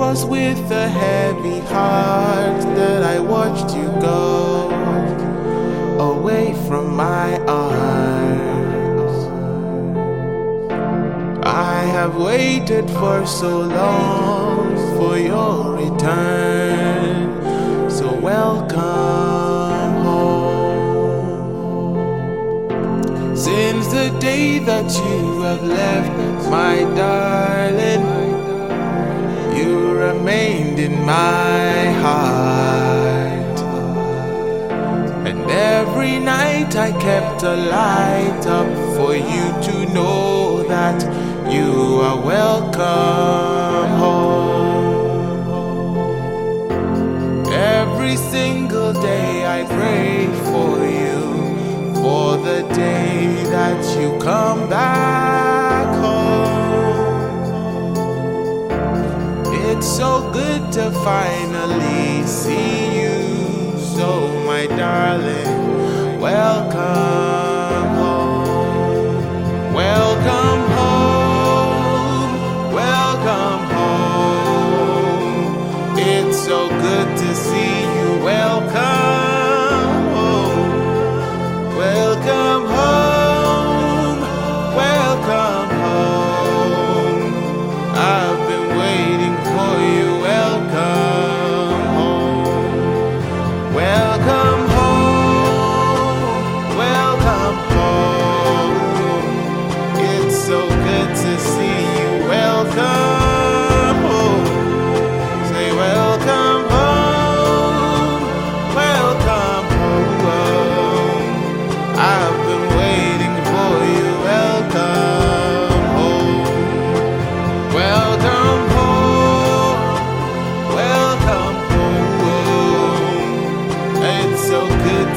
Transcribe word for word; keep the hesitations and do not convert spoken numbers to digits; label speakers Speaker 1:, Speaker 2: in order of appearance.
Speaker 1: was with a heavy heart that I watched you go away from my arms. I have waited for so long for your return, so welcome home. Since the day that you have left, my darling, you remained in my heart. And every night I kept a light up for you to know that you are welcome home. Every single day I pray for you, for the day that you come back home. It's so good to finally see you, so my darling, welcome home. Welcome home, welcome home. It's so good to see you, welcome home. Welcome home, welcome home. I've been waiting for you, welcome home. Welcome home, welcome home. It's so good to see you, welcome home. Say welcome home, welcome home. I've been waiting for you, welcome home. Welcome home, welcome home. It's so good